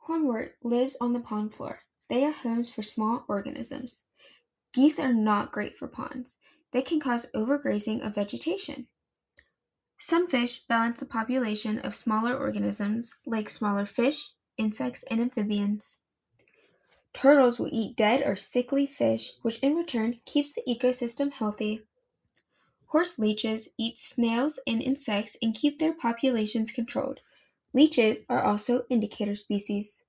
Hornwort lives on the pond floor. They are homes for small organisms. Geese are not great for ponds. They can cause overgrazing of vegetation. Some fish balance the population of smaller organisms like smaller fish, insects, and amphibians. Turtles will eat dead or sickly fish, which in return keeps the ecosystem healthy. Horse leeches eat snails and insects and keep their populations controlled. Leeches are also indicator species.